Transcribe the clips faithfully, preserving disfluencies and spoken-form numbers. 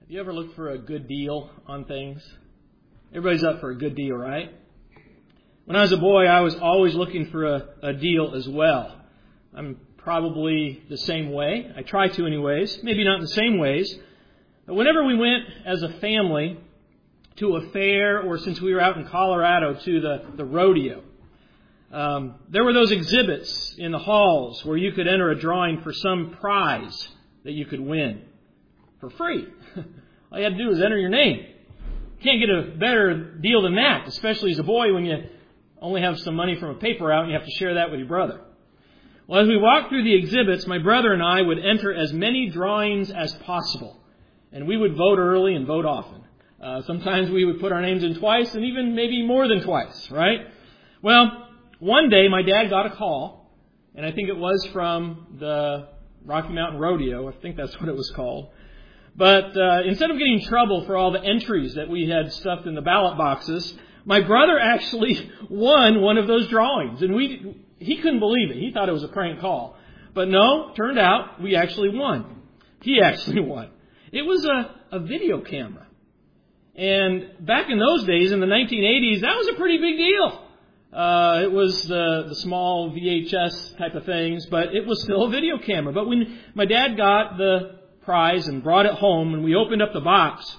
Have you ever looked for a good deal on things? Everybody's up for a good deal, right? When I was a boy, I was always looking for a, a deal as well. I'm probably the same way. I try to anyways. Maybe not in the same ways. But whenever we went as a family to a fair, or since we were out in Colorado, to the, the rodeo, um, there were those exhibits in the halls where you could enter a drawing for some prize that you could win for free. All you had to do was enter your name. You can't get a better deal than that, especially as a boy when you only have some money from a paper route and you have to share that with your brother. Well, as we walked through the exhibits, my brother and I would enter as many drawings as possible. And we would vote early and vote often. Uh, sometimes we would put our names in twice and even maybe more than twice, right? Well, one day my dad got a call, and I think it was from the Rocky Mountain Rodeo. I think that's what it was called. But uh, instead of getting in trouble for all the entries that we had stuffed in the ballot boxes, my brother actually won one of those drawings. And we he couldn't believe it. He thought it was a prank call. But no, turned out we actually won. He actually won. It was a, a video camera. And back in those days, in the nineteen eighties, that was a pretty big deal. Uh, it was the, the small V H S type of things, but it was still a video camera. But when my dad got the prize and brought it home and we opened up the box,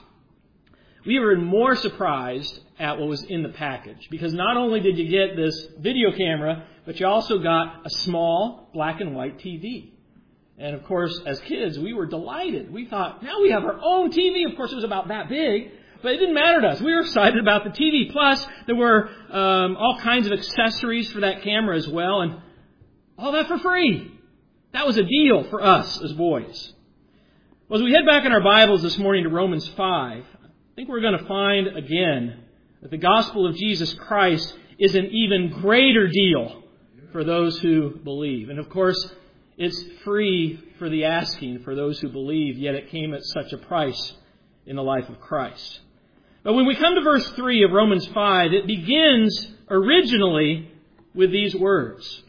we were more surprised at what was in the package. Because not only did you get this video camera, but you also got a small black and white T V. And of course, as kids, we were delighted. We thought, now we have our own T V. Of course, it was about that big. But it didn't matter to us. We were excited about the T V. Plus, there were um, all kinds of accessories for that camera as well. And all that for free. That was a deal for us as boys. Well, as we head back in our Bibles this morning to Romans five, I think we're going to find again that the gospel of Jesus Christ is an even greater deal for those who believe. And of course, it's free for the asking for those who believe, yet it came at such a price in the life of Christ. But when we come to verse three of Romans five, it begins originally with these words.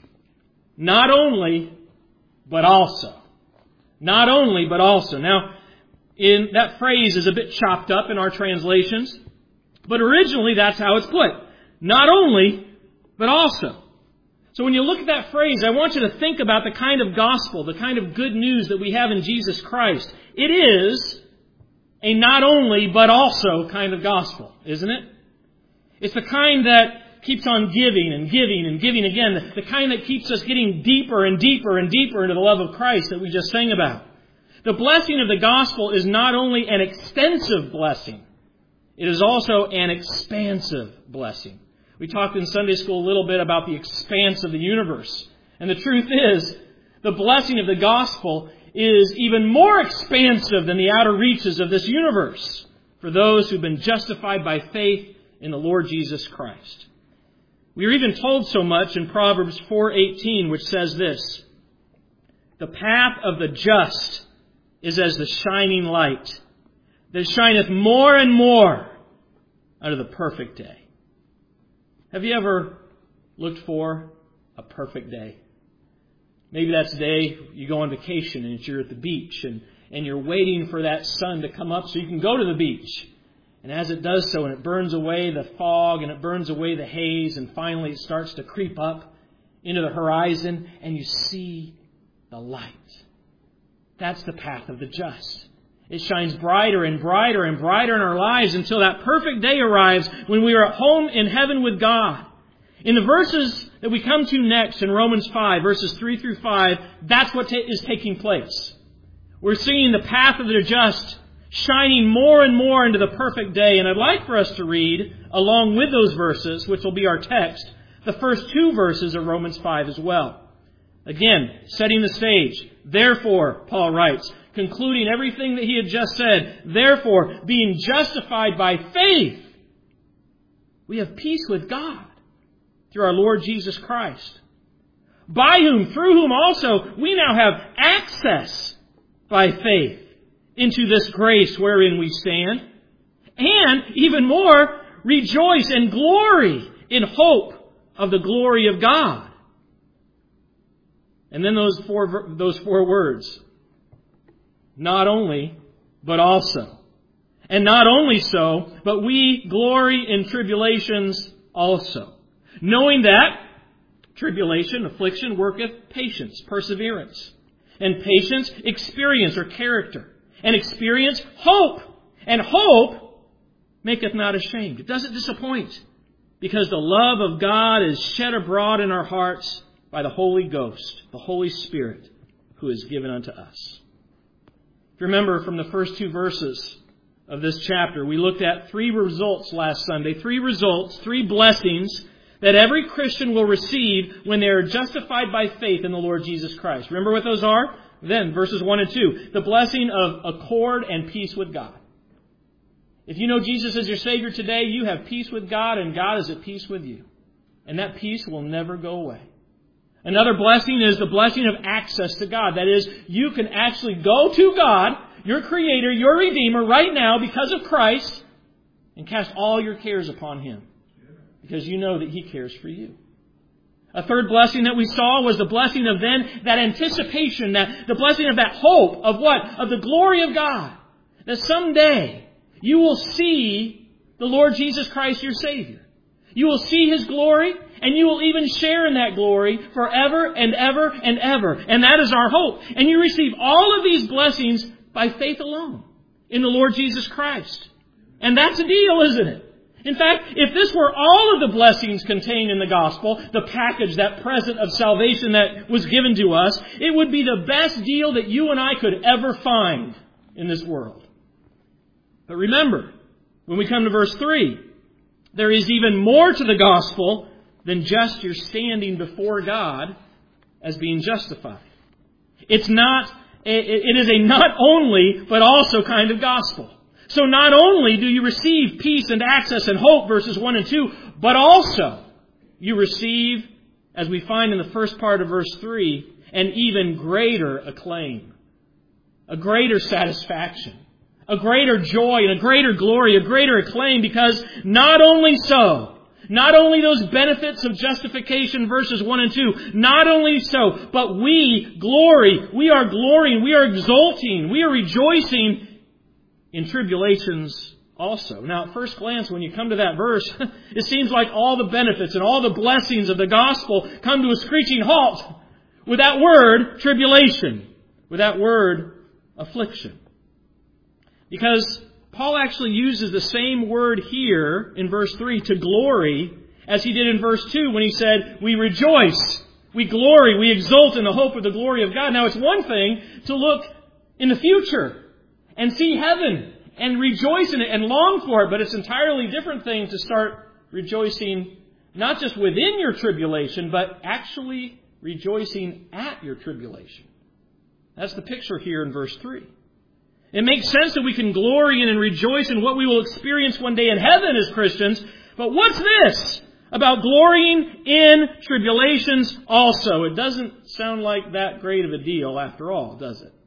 Not only, but also. Not only, but also. Now, in that phrase is a bit chopped up in our translations, but originally that's how it's put. Not only, but also. So when you look at that phrase, I want you to think about the kind of gospel, the kind of good news that we have in Jesus Christ. It is a not only, but also kind of gospel, isn't it? It's the kind that keeps on giving and giving and giving again. The kind that keeps us getting deeper and deeper and deeper into the love of Christ that we just sang about. The blessing of the gospel is not only an extensive blessing, it is also an expansive blessing. We talked in Sunday school a little bit about the expanse of the universe. And the truth is, the blessing of the gospel is even more expansive than the outer reaches of this universe for those who've been justified by faith in the Lord Jesus Christ. We are even told so much in Proverbs four eighteen, which says this, the path of the just is as the shining light that shineth more and more unto the perfect day. Have you ever looked for a perfect day? Maybe that's the day you go on vacation and you're at the beach and, and you're waiting for that sun to come up so you can go to the beach. And as it does so, and it burns away the fog and it burns away the haze, and finally it starts to creep up into the horizon and you see the light. That's the path of the just. It shines brighter and brighter and brighter in our lives until that perfect day arrives when we are at home in heaven with God. In the verses that we come to next in Romans five, verses three through five, that's what ta- is taking place. We're seeing the path of the just shining more and more into the perfect day. And I'd like for us to read, along with those verses, which will be our text, the first two verses of Romans five as well. Again, setting the stage. Therefore, Paul writes, concluding everything that he had just said, therefore, being justified by faith, we have peace with God through our Lord Jesus Christ, by whom, through whom also, we now have access by faith into this grace wherein we stand, and even more, rejoice and glory in hope of the glory of God. And then those four those four words. Not only, but also. And not only so, but we glory in tribulations also, knowing that tribulation, affliction, worketh patience, perseverance. And patience, experience or character. And experience, hope. And hope maketh not ashamed. It doesn't disappoint. Because the love of God is shed abroad in our hearts by the Holy Ghost, the Holy Spirit, who is given unto us. If you remember from the first two verses of this chapter, we looked at three results last Sunday. Three results, three blessings that every Christian will receive when they are justified by faith in the Lord Jesus Christ. Remember what those are? Then, verses one and two. The blessing of accord and peace with God. If you know Jesus as your Savior today, you have peace with God and God is at peace with you. And that peace will never go away. Another blessing is the blessing of access to God. That is, you can actually go to God, your Creator, your Redeemer, right now because of Christ, and cast all your cares upon Him. Because you know that He cares for you. A third blessing that we saw was the blessing of then that anticipation, that the blessing of that hope of what? Of the glory of God. That someday you will see the Lord Jesus Christ, your Savior. You will see His glory, and you will even share in that glory forever and ever and ever. And that is our hope. And you receive all of these blessings by faith alone in the Lord Jesus Christ. And that's a deal, isn't it? In fact, if this were all of the blessings contained in the gospel, the package, that present of salvation that was given to us, it would be the best deal that you and I could ever find in this world. But remember, when we come to verse three, there is even more to the gospel than just your standing before God as being justified. It's not, it is a not only, but also kind of gospel. So not only do you receive peace and access and hope, verses one and two, but also you receive, as we find in the first part of verse three, an even greater acclaim, a greater satisfaction, a greater joy and a greater glory, a greater acclaim, because not only so, not only those benefits of justification, verses one and two, not only so, but we glory, we are glorying, we are exulting, we are rejoicing in tribulations also. Now, at first glance, when you come to that verse, it seems like all the benefits and all the blessings of the gospel come to a screeching halt with that word, tribulation, with that word, affliction. Because Paul actually uses the same word here in verse three to glory as he did in verse two when he said, we rejoice, we glory, we exult in the hope of the glory of God. Now, it's one thing to look in the future and see heaven and rejoice in it and long for it. But it's an entirely different thing to start rejoicing not just within your tribulation, but actually rejoicing at your tribulation. That's the picture here in verse three. It makes sense that we can glory in and rejoice in what we will experience one day in heaven as Christians. But what's this about glorying in tribulations also? It doesn't sound like that great of a deal after all, does it?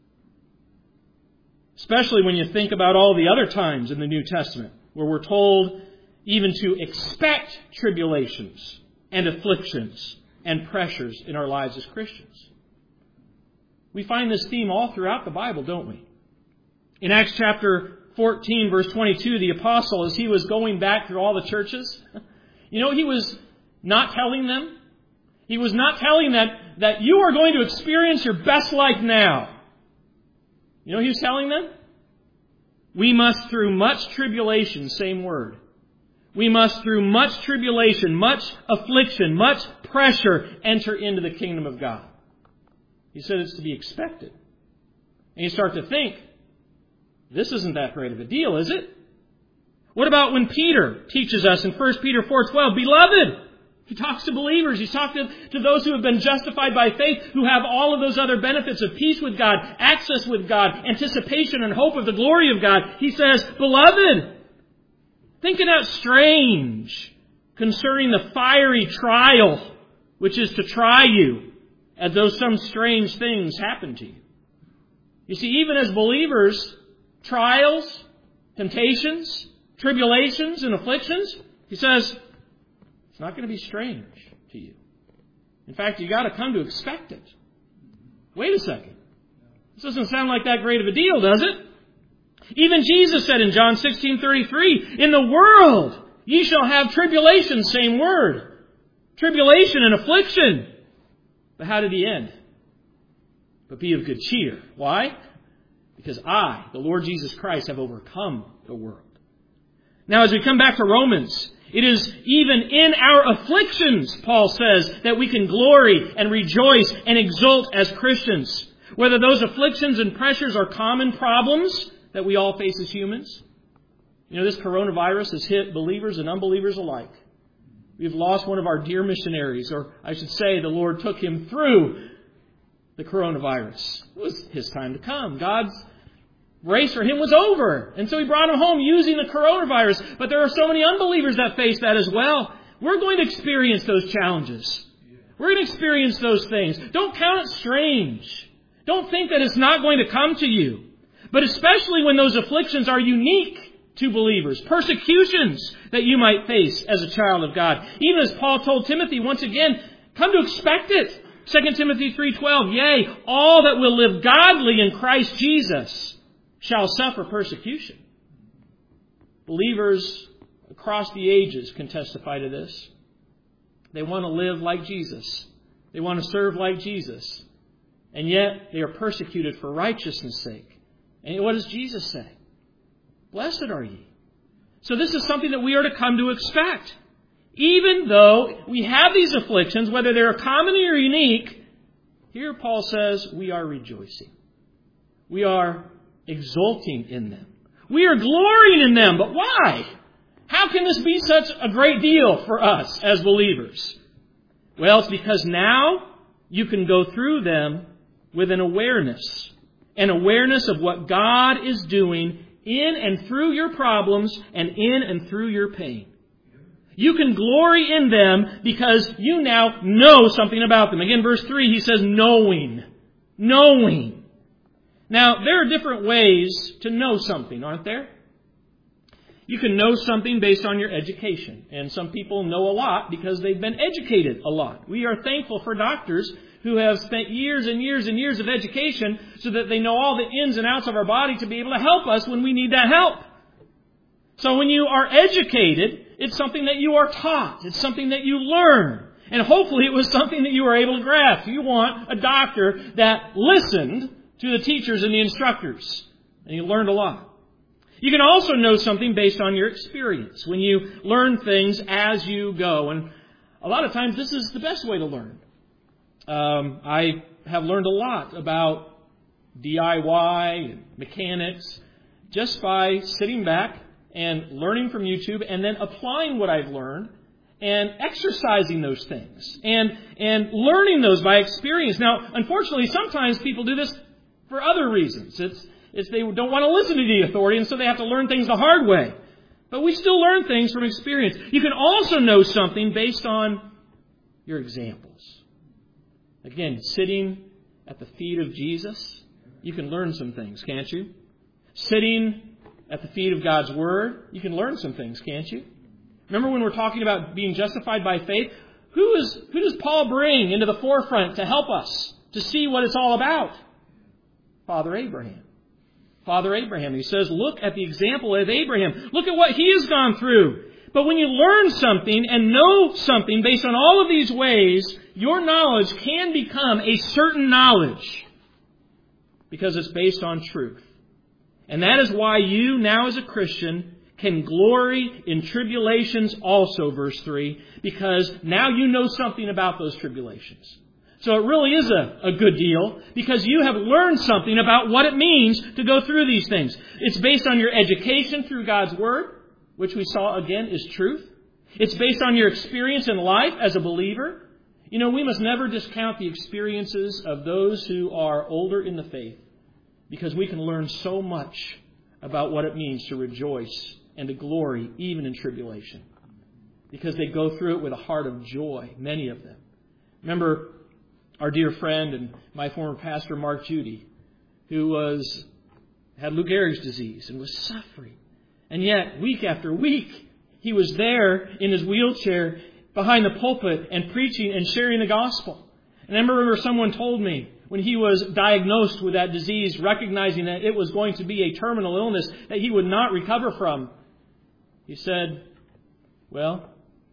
Especially when you think about all the other times in the New Testament where we're told even to expect tribulations and afflictions and pressures in our lives as Christians. We find this theme all throughout the Bible, don't we? In Acts chapter fourteen, verse twenty-two, the apostle, as he was going back through all the churches, you know, he was not telling them. He was not telling that, that you are going to experience your best life now. You know what he was telling them? We must through much tribulation, same word. We must through much tribulation, much affliction, much pressure, enter into the kingdom of God. He said it's to be expected. And you start to think, this isn't that great of a deal, is it? What about when Peter teaches us in First Peter four twelve, Beloved, he talks to believers. He's talking to, to those who have been justified by faith, who have all of those other benefits of peace with God, access with God, anticipation and hope of the glory of God. He says, Beloved, think it not strange concerning the fiery trial, which is to try you, as though some strange things happen to you. You see, even as believers, trials, temptations, tribulations, and afflictions, he says, it's not going to be strange to you. In fact, you got to come to expect it. Wait a second. This doesn't sound like that great of a deal, does it? Even Jesus said in John sixteen thirty-three, in the world ye shall have tribulation, same word. Tribulation and affliction. But how did he end? But be of good cheer. Why? Because I, the Lord Jesus Christ, have overcome the world. Now as we come back to Romans, it is even in our afflictions, Paul says, that we can glory and rejoice and exult as Christians. Whether those afflictions and pressures are common problems that we all face as humans. You know, this coronavirus has hit believers and unbelievers alike. We've lost one of our dear missionaries, or I should say the Lord took him through the coronavirus. It was his time to come. God's race for him was over. And so he brought him home using the coronavirus. But there are so many unbelievers that face that as well. We're going to experience those challenges. We're going to experience those things. Don't count it strange. Don't think that it's not going to come to you. But especially when those afflictions are unique to believers. Persecutions that you might face as a child of God. Even as Paul told Timothy once again, come to expect it. Second Timothy three twelve, yea, all that will live godly in Christ Jesus shall suffer persecution. Believers across the ages can testify to this. They want to live like Jesus. They want to serve like Jesus. And yet they are persecuted for righteousness' sake. And what does Jesus say? Blessed are ye. So this is something that we are to come to expect. Even though we have these afflictions, whether they're common or unique, here Paul says we are rejoicing. We are exulting in them. We are glorying in them. But why? How can this be such a great deal for us as believers? Well, it's because now you can go through them with an awareness. An awareness of what God is doing in and through your problems and in and through your pain. You can glory in them because you now know something about them. Again, verse three, he says knowing. Knowing. Now, there are different ways to know something, aren't there? You can know something based on your education. And some people know a lot because they've been educated a lot. We are thankful for doctors who have spent years and years and years of education so that they know all the ins and outs of our body to be able to help us when we need that help. So when you are educated, it's something that you are taught. It's something that you learn. And hopefully it was something that you were able to grasp. You want a doctor that listened to the teachers and the instructors. And you learned a lot. You can also know something based on your experience. When you learn things as you go. And a lot of times this is the best way to learn. Um, I have learned a lot about D I Y and mechanics just by sitting back and learning from YouTube and then applying what I've learned and exercising those things and and learning those by experience. Now, unfortunately, sometimes people do this for other reasons. It's it's they don't want to listen to the authority, and so they have to learn things the hard way. But we still learn things from experience. You can also know something based on your examples. Again, sitting at the feet of Jesus, you can learn some things, can't you? Sitting at the feet of God's Word, you can learn some things, can't you? Remember when we're talking about being justified by faith? Who is who does Paul bring into the forefront to help us to see what it's all about? Father Abraham. Father Abraham. He says, look at the example of Abraham. Look at what he has gone through. But when you learn something and know something based on all of these ways, your knowledge can become a certain knowledge because it's based on truth. And that is why you now as a Christian can glory in tribulations also, verse three, because now you know something about those tribulations. So it really is a, a good deal because you have learned something about what it means to go through these things. It's based on your education through God's Word, which we saw again is truth. It's based on your experience in life as a believer. You know, we must never discount the experiences of those who are older in the faith because we can learn so much about what it means to rejoice and to glory even in tribulation because they go through it with a heart of joy, many of them. Remember our dear friend and my former pastor, Mark Judy, who was had Lou Gehrig's disease and was suffering. And yet, week after week, he was there in his wheelchair behind the pulpit and preaching and sharing the gospel. And I remember someone told me, when he was diagnosed with that disease, recognizing that it was going to be a terminal illness that he would not recover from, he said, well,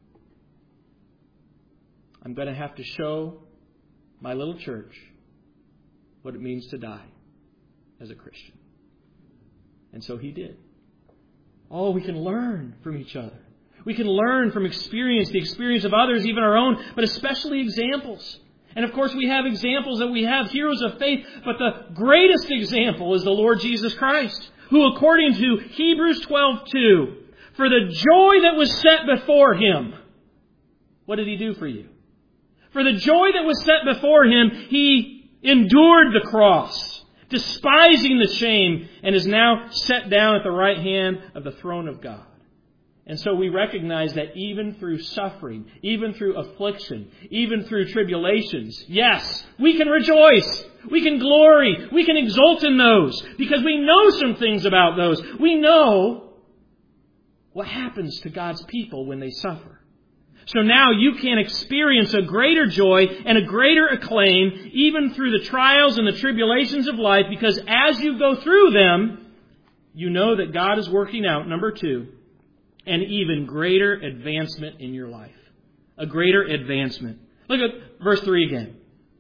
I'm going to have to show my little church what it means to die as a Christian. And so he did. Oh, we can learn from each other. We can learn from experience, the experience of others, even our own, but especially examples. And of course we have examples that we have, heroes of faith, but the greatest example is the Lord Jesus Christ, who according to Hebrews twelve two, for the joy that was set before him, what did he do for you? For the joy that was set before him, he endured the cross, despising the shame, and is now set down at the right hand of the throne of God. And so we recognize that even through suffering, even through affliction, even through tribulations, yes, we can rejoice, we can glory, we can exult in those, because we know some things about those. We know what happens to God's people when they suffer. So now you can experience a greater joy and a greater acclaim even through the trials and the tribulations of life, because as you go through them, you know that God is working out, number two, an even greater advancement in your life. A greater advancement. Look at verse three again.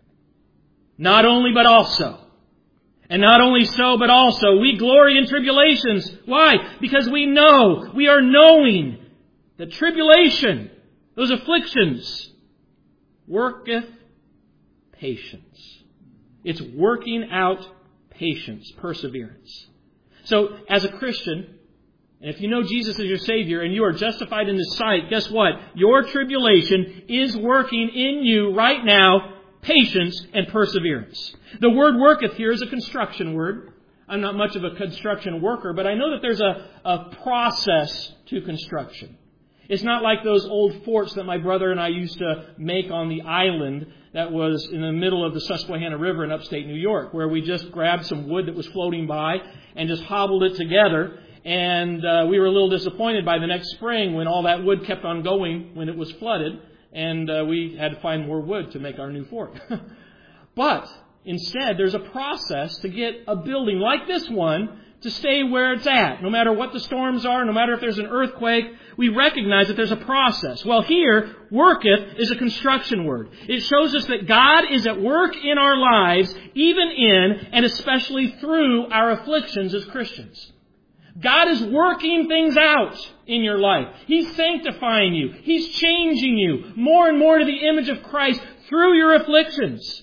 Not only but also. And not only so but also. We glory in tribulations. Why? Because we know, we are knowing that tribulation, those afflictions, worketh patience. It's working out patience, perseverance. So, as a Christian, and if you know Jesus as your Savior and you are justified in His sight, guess what? Your tribulation is working in you right now patience and perseverance. The word worketh here is a construction word. I'm not much of a construction worker, but I know that there's a, a process to construction. It's not like those old forts that my brother and I used to make on the island that was in the middle of the Susquehanna River in upstate New York, where we just grabbed some wood that was floating by and just hobbled it together. And uh, we were a little disappointed by the next spring when all that wood kept on going when it was flooded. And uh, we had to find more wood to make our new fort. But instead, there's a process to get a building like this one to stay where it's at. No matter what the storms are, no matter if there's an earthquake, we recognize that there's a process. Well, here, worketh is a construction word. It shows us that God is at work in our lives, even in and especially through our afflictions as Christians. God is working things out in your life. He's sanctifying you. He's changing you more and more to the image of Christ through your afflictions.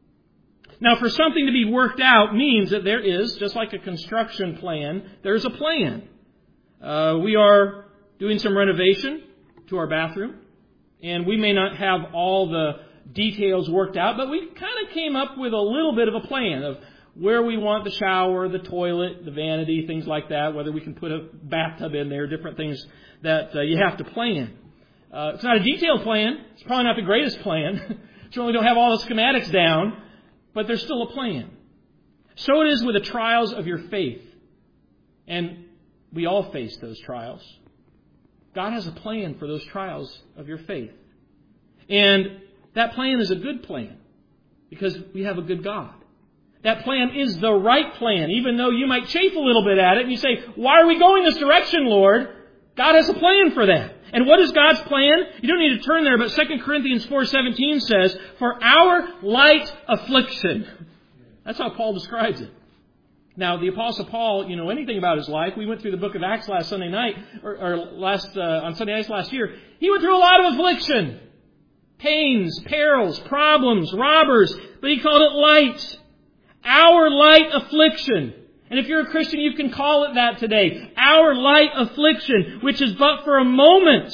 Now, for something to be worked out means that there is, just like a construction plan, there's a plan. Uh, we are doing some renovation to our bathroom, and we may not have all the details worked out, but we kind of came up with a little bit of a plan of where we want the shower, the toilet, the vanity, things like that, whether we can put a bathtub in there, different things that uh, you have to plan. Uh, it's not a detailed plan. It's probably not the greatest plan. Certainly don't have all the schematics down, but there's still a plan. So it is with the trials of your faith. And we all face those trials. God has a plan for those trials of your faith. And that plan is a good plan because we have a good God. That plan is the right plan, even though you might chafe a little bit at it and you say, why are we going this direction, Lord? God has a plan for that. And what is God's plan? You don't need to turn there, but Second Corinthians four seventeen says, for our light affliction. That's how Paul describes it. Now, the Apostle Paul, you know anything about his life. We went through the book of Acts last Sunday night, or, or last uh, on Sunday nights last year. He went through a lot of affliction. Pains, perils, problems, robbers. But he called it light. Our light affliction. And if you're a Christian, you can call it that today. Our light affliction, which is but for a moment,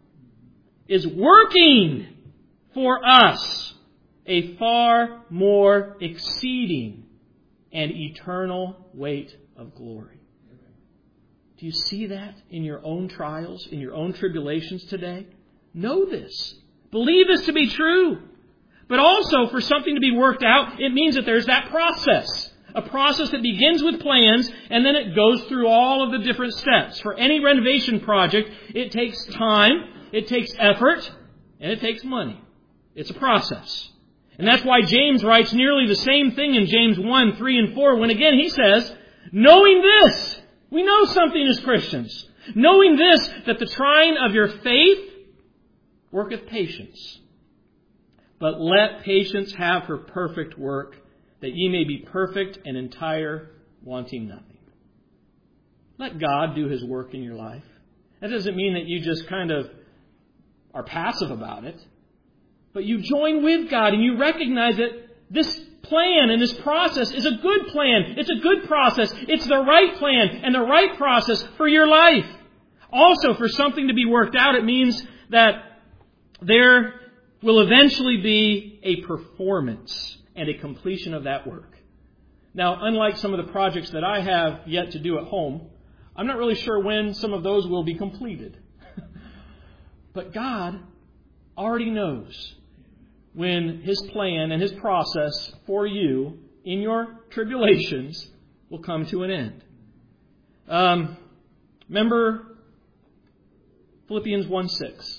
is working for us a far more exceeding and eternal weight of glory. Do you see that in your own trials, in your own tribulations today? Know this. Believe this to be true. But also, for something to be worked out, it means that there's that process. A process that begins with plans, and then it goes through all of the different steps. For any renovation project, it takes time, it takes effort, and it takes money. It's a process. And that's why James writes nearly the same thing in James one, three, and four, when again he says, knowing this, we know something as Christians, knowing this, that the trying of your faith worketh patience. But let patience have her perfect work, that ye may be perfect and entire, wanting nothing. Let God do His work in your life. That doesn't mean that you just kind of are passive about it. But you join with God and you recognize that this plan and this process is a good plan. It's a good process. It's the right plan and the right process for your life. Also, for something to be worked out, it means that there will eventually be a performance and a completion of that work. Now, unlike some of the projects that I have yet to do at home, I'm not really sure when some of those will be completed. But God already knows when His plan and His process for you in your tribulations will come to an end. Um, remember Philippians one six.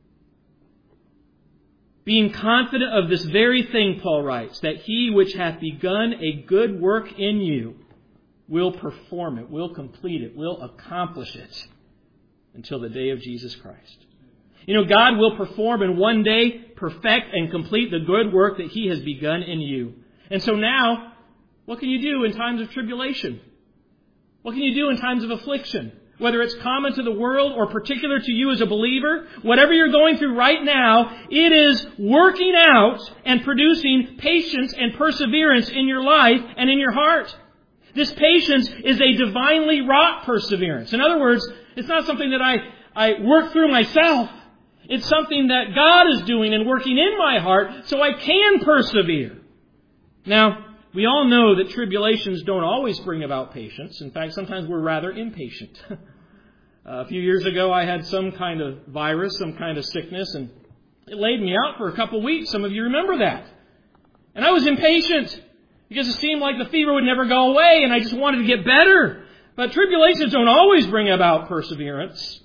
Being confident of this very thing, Paul writes, that He which hath begun a good work in you will perform it, will complete it, will accomplish it until the day of Jesus Christ. You know, God will perform and one day perfect and complete the good work that He has begun in you. And so now, what can you do in times of tribulation? What can you do in times of affliction? Whether it's common to the world or particular to you as a believer, whatever you're going through right now, it is working out and producing patience and perseverance in your life and in your heart. This patience is a divinely wrought perseverance. In other words, it's not something that I, I work through myself. It's something that God is doing and working in my heart so I can persevere. Now, we all know that tribulations don't always bring about patience. In fact, sometimes we're rather impatient. uh, a few years ago, I had some kind of virus, some kind of sickness, and it laid me out for a couple weeks. Some of you remember that. And I was impatient because it seemed like the fever would never go away, and I just wanted to get better. But tribulations don't always bring about perseverance.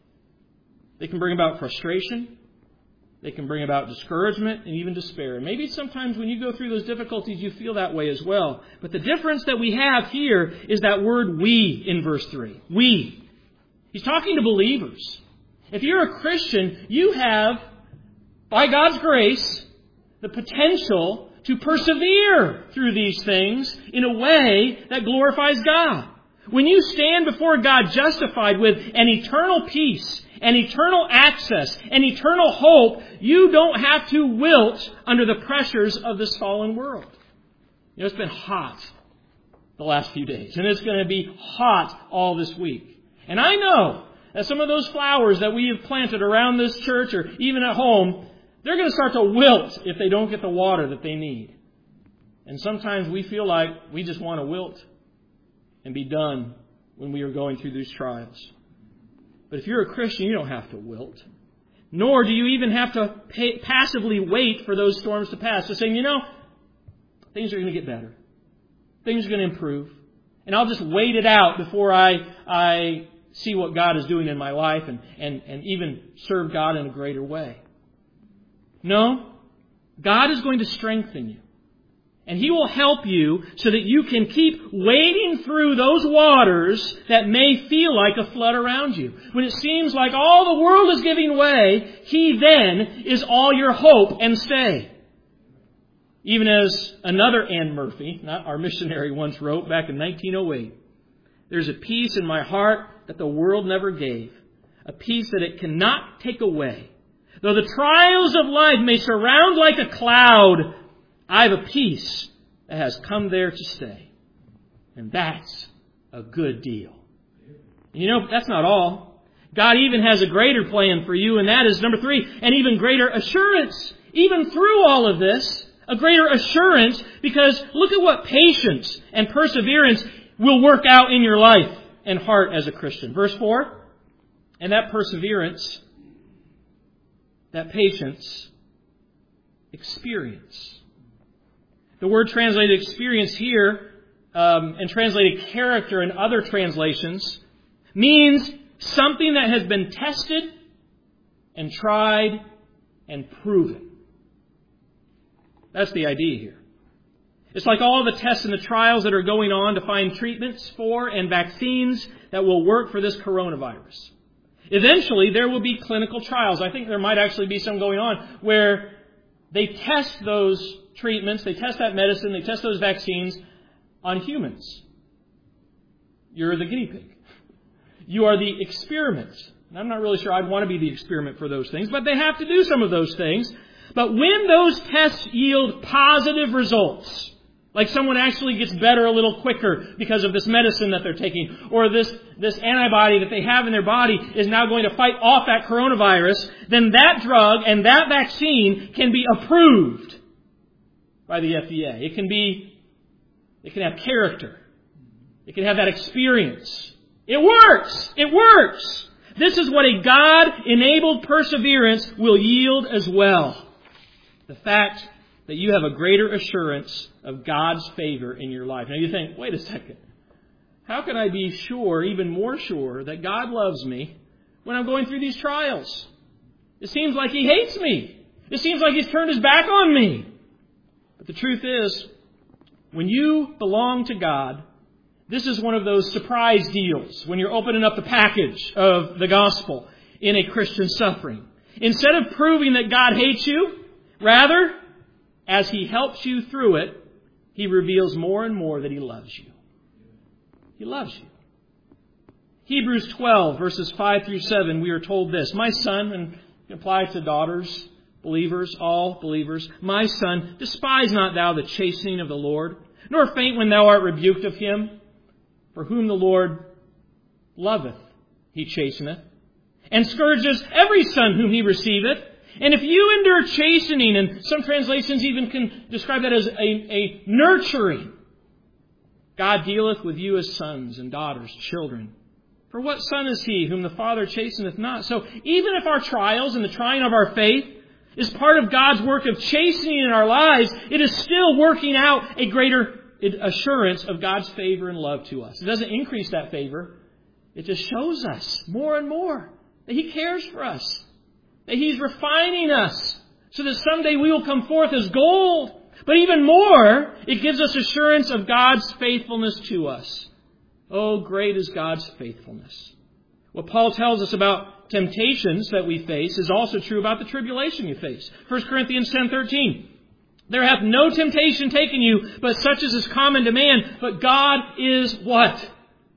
They can bring about frustration. They can bring about discouragement and even despair. And maybe sometimes when you go through those difficulties, you feel that way as well. But the difference that we have here is that word we in verse three. We. He's talking to believers. If you're a Christian, you have, by God's grace, the potential to persevere through these things in a way that glorifies God. When you stand before God justified with an eternal peace, an eternal access, an eternal hope, you don't have to wilt under the pressures of this fallen world. You know, it's been hot the last few days, and it's going to be hot all this week. And I know that some of those flowers that we have planted around this church or even at home, they're going to start to wilt if they don't get the water that they need. And sometimes we feel like we just want to wilt and be done when we are going through these trials. But if you're a Christian, you don't have to wilt. Nor do you even have to pay, passively wait for those storms to pass. Just saying, you know, things are going to get better. Things are going to improve. And I'll just wait it out before I I see what God is doing in my life and, and, and even serve God in a greater way. No, God is going to strengthen you. And He will help you so that you can keep wading through those waters that may feel like a flood around you. When it seems like all the world is giving way, He then is all your hope and stay. Even as another Anne Murphy, not our missionary, once wrote back in nineteen oh eight, there's a peace in my heart that the world never gave, a peace that it cannot take away. Though the trials of life may surround like a cloud, I have a peace that has come there to stay. And that's a good deal. You know, that's not all. God even has a greater plan for you, and that is, number three, an even greater assurance. Even through all of this, a greater assurance, because look at what patience and perseverance will work out in your life and heart as a Christian. Verse four, and that perseverance, that patience, experience. The word translated experience here um, and translated character in other translations means something that has been tested and tried and proven. That's the idea here. It's like all the tests and the trials that are going on to find treatments for and vaccines that will work for this coronavirus. Eventually, there will be clinical trials. I think there might actually be some going on where they test those treatments, they test that medicine, they test those vaccines on humans. You're the guinea pig. You are the experiment. And I'm not really sure I'd want to be the experiment for those things, but they have to do some of those things. But when those tests yield positive results, like someone actually gets better a little quicker because of this medicine that they're taking, or this, this antibody that they have in their body is now going to fight off that coronavirus, then that drug and that vaccine can be approved by the F D A. It can be, it can have character. It can have that experience. It works! It works! This is what a God-enabled perseverance will yield as well. The fact that you have a greater assurance of God's favor in your life. Now you think, wait a second. How can I be sure, even more sure, that God loves me when I'm going through these trials? It seems like He hates me. It seems like He's turned His back on me. But the truth is, when you belong to God, this is one of those surprise deals when you're opening up the package of the gospel in a Christian suffering. Instead of proving that God hates you, rather, as He helps you through it, He reveals more and more that He loves you. He loves you. Hebrews twelve, verses five through seven, we are told this. My son, and it applies to daughters, believers, all believers. My son, despise not thou the chastening of the Lord, nor faint when thou art rebuked of Him. For whom the Lord loveth, He chasteneth, and scourges every son whom He receiveth. And if you endure chastening, and some translations even can describe that as a, a nurturing, God dealeth with you as sons and daughters, children. For what son is he whom the Father chasteneth not? So even if our trials and the trying of our faith is part of God's work of chastening in our lives, it is still working out a greater assurance of God's favor and love to us. It doesn't increase that favor. It just shows us more and more that He cares for us. That He's refining us so that someday we will come forth as gold. But even more, it gives us assurance of God's faithfulness to us. Oh, great is God's faithfulness. What Paul tells us about temptations that we face is also true about the tribulation you face. First Corinthians ten thirteen. There hath no temptation taken you, but such as is common to man. But God is what?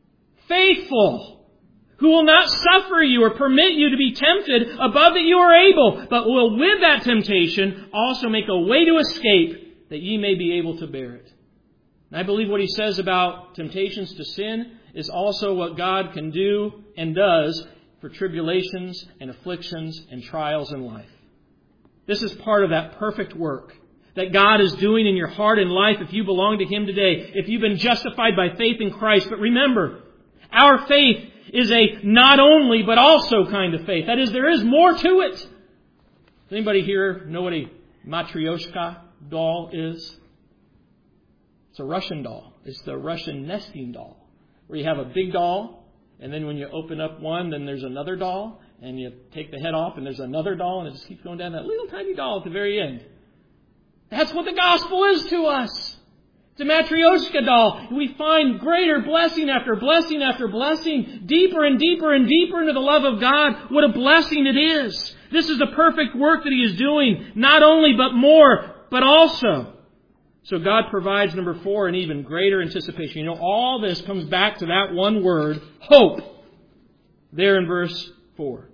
Faithful, who will not suffer you or permit you to be tempted above that you are able, but will with that temptation also make a way to escape, that ye may be able to bear it. And I believe what he says about temptations to sin is also what God can do and does for tribulations and afflictions and trials in life. This is part of that perfect work that God is doing in your heart and life if you belong to Him today, if you've been justified by faith in Christ. But remember, our faith is a not only but also kind of faith. That is, there is more to it. Does anybody here know what a Matryoshka doll is? It's a Russian doll. It's the Russian nesting doll, where you have a big doll, and then when you open up one, then there's another doll, and you take the head off, and there's another doll, and it just keeps going down, that little tiny doll at the very end. That's what the gospel is to us. It's a Matryoshka doll. We find greater blessing after blessing after blessing, deeper and deeper and deeper into the love of God. What a blessing it is. This is the perfect work that He is doing, not only but more, but also. So God provides, number four, an even greater anticipation. You know, all this comes back to that one word, hope, there in verse four.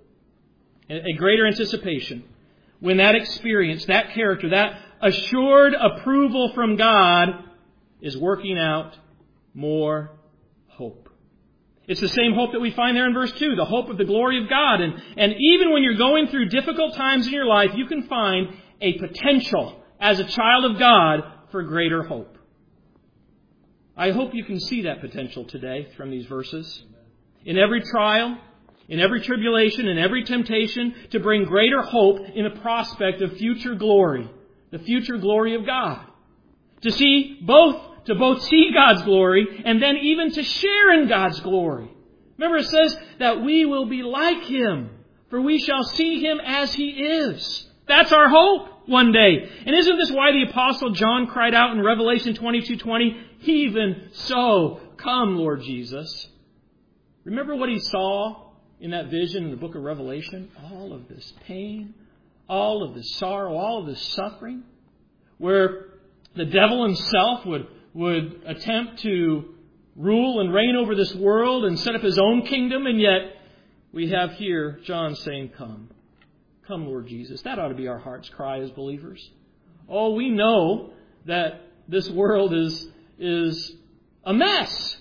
A greater anticipation. When that experience, that character, that assured approval from God is working out more hope. It's the same hope that we find there in verse two, the hope of the glory of God. And, and even when you're going through difficult times in your life, you can find a potential as a child of God for greater hope. I hope you can see that potential today from these verses. In every trial, in every tribulation, in every temptation, to bring greater hope in the prospect of future glory. The future glory of God. To see both, to both see God's glory and then even to share in God's glory. Remember, it says that we will be like Him, for we shall see Him as He is. That's our hope one day. And isn't this why the Apostle John cried out in Revelation twenty-two twenty, "Even so, come, Lord Jesus"? Remember what he saw in that vision in the book of Revelation? All of this pain, all of this sorrow, all of this suffering, where the devil himself would, would attempt to rule and reign over this world and set up his own kingdom, and yet we have here John saying, "Come. Come, Lord Jesus." That ought to be our heart's cry as believers. Oh, we know that this world is, is a mess.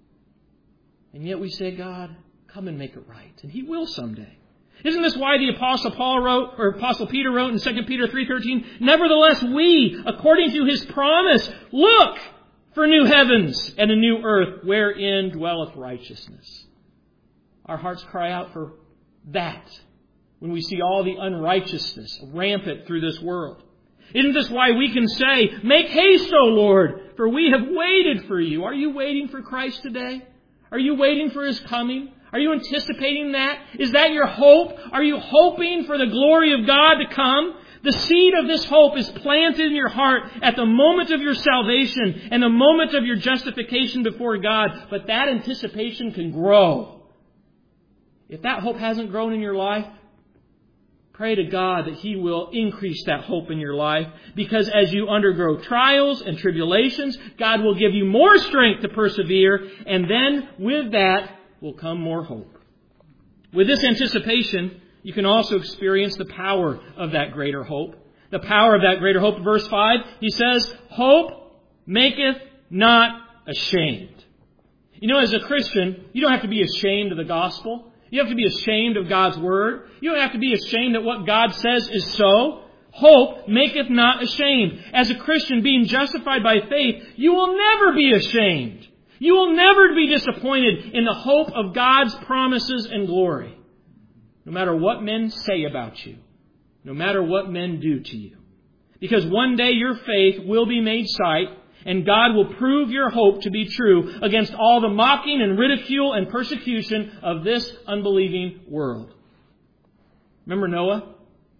And yet we say, "God, come and make it right." And He will someday. Isn't this why the Apostle Paul wrote, or Apostle Peter wrote in Second Peter three thirteen, "Nevertheless we, according to His promise, look for new heavens and a new earth wherein dwelleth righteousness." Our hearts cry out for that when we see all the unrighteousness rampant through this world. Isn't this why we can say, "Make haste, O Lord, for we have waited for you"? Are you waiting for Christ today? Are you waiting for His coming? Are you anticipating that? Is that your hope? Are you hoping for the glory of God to come? The seed of this hope is planted in your heart at the moment of your salvation and the moment of your justification before God. But that anticipation can grow. If that hope hasn't grown in your life, pray to God that He will increase that hope in your life. Because as you undergo trials and tribulations, God will give you more strength to persevere. And then with that will come more hope. With this anticipation, you can also experience the power of that greater hope. The power of that greater hope. Verse five, he says, "Hope maketh not ashamed." You know, as a Christian, you don't have to be ashamed of the gospel. You don't have to be ashamed of God's word. You don't have to be ashamed that what God says is so. Hope maketh not ashamed. As a Christian being justified by faith, you will never be ashamed. You will never be disappointed in the hope of God's promises and glory. No matter what men say about you. No matter what men do to you. Because one day your faith will be made sight, and God will prove your hope to be true against all the mocking and ridicule and persecution of this unbelieving world. Remember Noah?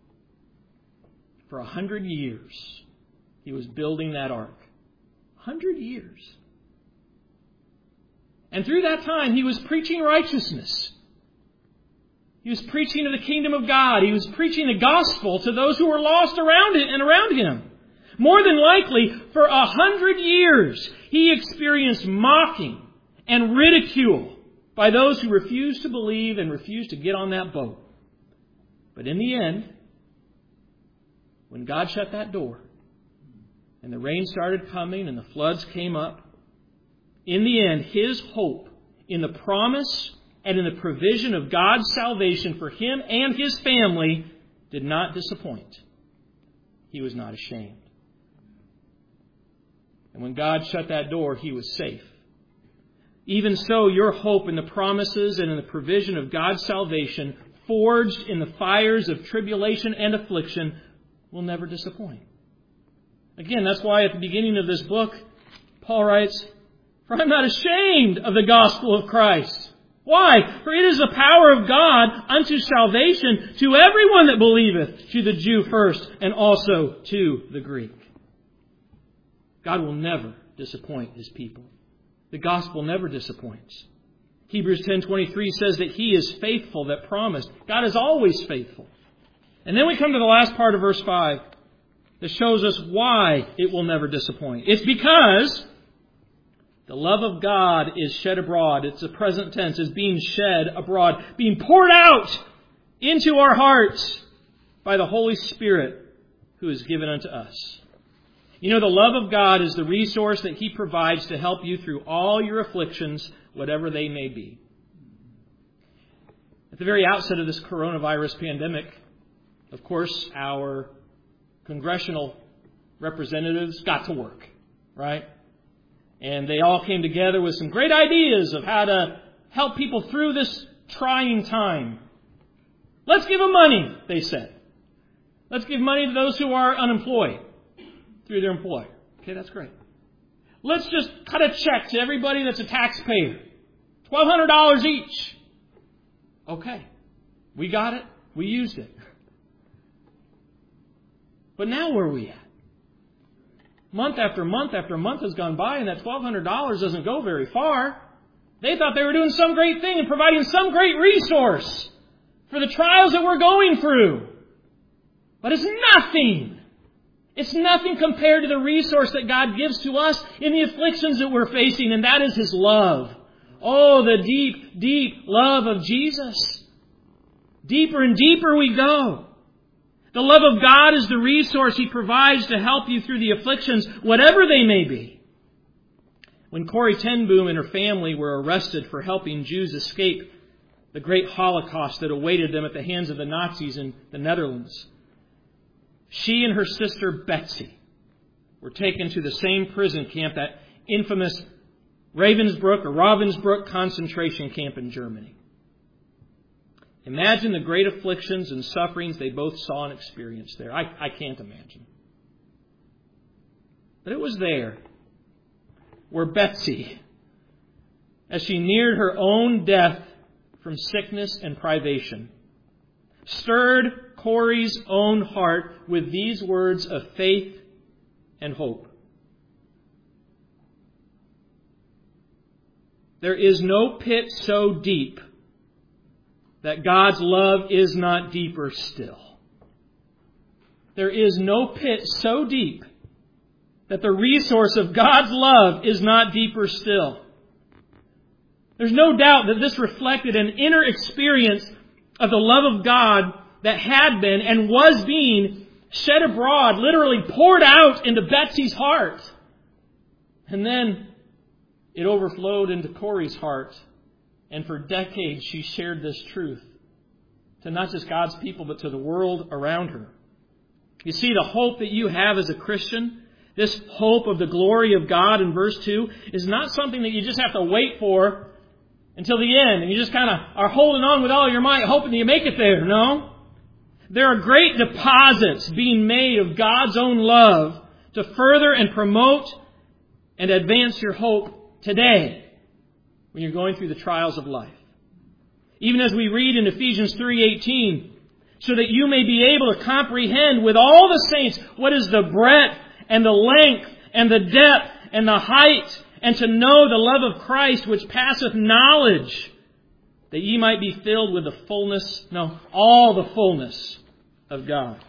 For a hundred years, he was building that ark. A hundred years. And through that time, he was preaching righteousness. He was preaching of the kingdom of God. He was preaching the gospel to those who were lost around it and around him. More than likely, for a hundred years, he experienced mocking and ridicule by those who refused to believe and refused to get on that boat. But in the end, when God shut that door and the rain started coming and the floods came up, in the end, his hope in the promise and in the provision of God's salvation for him and his family did not disappoint. He was not ashamed. And when God shut that door, he was safe. Even so, your hope in the promises and in the provision of God's salvation, forged in the fires of tribulation and affliction, will never disappoint. Again, that's why at the beginning of this book, Paul writes, "For I'm not ashamed of the gospel of Christ." Why? For it is the power of God unto salvation to everyone that believeth, to the Jew first, and also to the Greek. God will never disappoint His people. The gospel never disappoints. Hebrews ten twenty-three says that He is faithful that promised. God is always faithful. And then we come to the last part of verse five that shows us why it will never disappoint. It's because the love of God is shed abroad. It's a present tense. It's being shed abroad. Being poured out into our hearts by the Holy Spirit who is given unto us. You know, the love of God is the resource that He provides to help you through all your afflictions, whatever they may be. At the very outset of this coronavirus pandemic, of course, our congressional representatives got to work, right? And they all came together with some great ideas of how to help people through this trying time. Let's give them money, they said. Let's give money to those who are unemployed through their employer. Okay, that's great. Let's just cut a check to everybody that's a taxpayer. twelve hundred dollars each. Okay, we got it. We used it. But now where are we at? Month after month after month has gone by, and that twelve hundred dollars doesn't go very far. They thought they were doing some great thing and providing some great resource for the trials that we're going through. But it's nothing. It's nothing compared to the resource that God gives to us in the afflictions that we're facing, and that is His love. Oh, the deep, deep love of Jesus. Deeper and deeper we go. The love of God is the resource He provides to help you through the afflictions, whatever they may be. When Corrie ten Boom and her family were arrested for helping Jews escape the great Holocaust that awaited them at the hands of the Nazis in the Netherlands, she and her sister Betsy were taken to the same prison camp, that infamous Ravensbrück or Ravensbrück concentration camp in Germany. Imagine the great afflictions and sufferings they both saw and experienced there. I, I can't imagine. But it was there where Betsy, as she neared her own death from sickness and privation, stirred Corrie's own heart with these words of faith and hope. There is no pit so deep that God's love is not deeper still. There is no pit so deep that the resource of God's love is not deeper still. There's no doubt that this reflected an inner experience of the love of God that had been and was being shed abroad, literally poured out into Betsy's heart. And then it overflowed into Corrie's heart. And for decades she shared this truth to not just God's people, but to the world around her. You see, the hope that you have as a Christian, this hope of the glory of God in verse two, is not something that you just have to wait for until the end. And you just kind of are holding on with all your might, hoping that you make it there. No. There are great deposits being made of God's own love to further and promote and advance your hope today, when you're going through the trials of life. Even as we read in Ephesians three eighteen, so that you may be able to comprehend with all the saints what is the breadth and the length and the depth and the height, and to know the love of Christ which passeth knowledge, that ye might be filled with the fullness, no, all the fullness of God.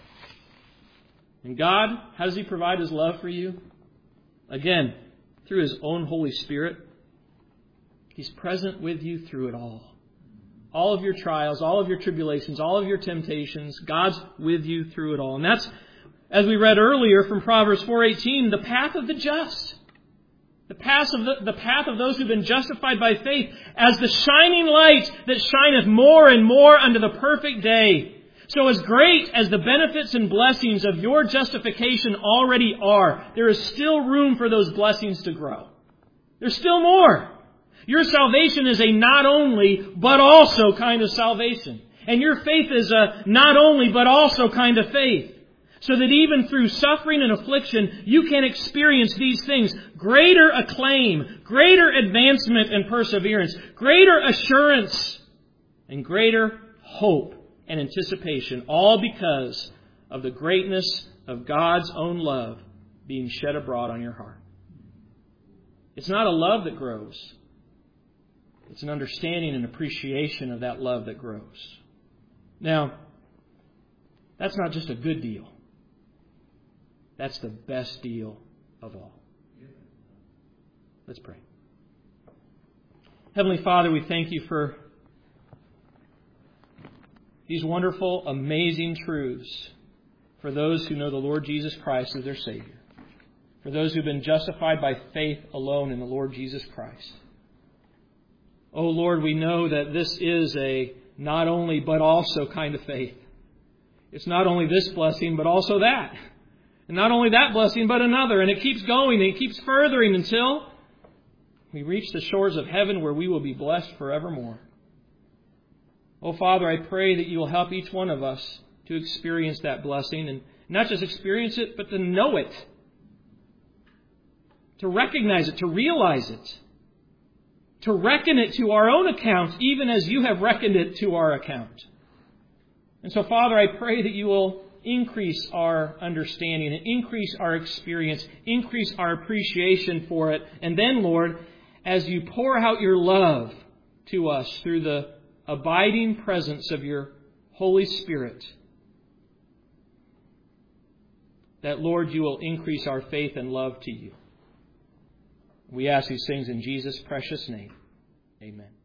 And God, how does He provide His love for you? Again, through His own Holy Spirit. He's present with you through it all. All of your trials, all of your tribulations, all of your temptations, God's with you through it all. And that's, as we read earlier from Proverbs four eighteen, the path of the just. The path of, the, the path of those who've been justified by faith as the shining light that shineth more and more unto the perfect day. So as great as the benefits and blessings of your justification already are, there is still room for those blessings to grow. There's still more. Your salvation is a not only, but also kind of salvation. And your faith is a not only, but also kind of faith. So that even through suffering and affliction, you can experience these things. Greater acclaim, greater advancement and perseverance, greater assurance, and greater hope and anticipation. All because of the greatness of God's own love being shed abroad on your heart. It's not a love that grows. It's an understanding and appreciation of that love that grows. Now, that's not just a good deal. That's the best deal of all. Let's pray. Heavenly Father, we thank You for these wonderful, amazing truths for those who know the Lord Jesus Christ as their Savior. For those who have been justified by faith alone in the Lord Jesus Christ. Oh Lord, we know that this is a not only but also kind of faith. It's not only this blessing, but also that. And not only that blessing, but another. And it keeps going and it keeps furthering until we reach the shores of heaven where we will be blessed forevermore. Oh Father, I pray that You will help each one of us to experience that blessing. And not just experience it, but to know it. To recognize it, to realize it. To reckon it to our own account, even as You have reckoned it to our account. And so, Father, I pray that You will increase our understanding and increase our experience, increase our appreciation for it. And then, Lord, as you pour out your love to us through the abiding presence of your Holy Spirit, that, Lord, you will increase our faith and love to you. We ask these things in Jesus' precious name. Amen.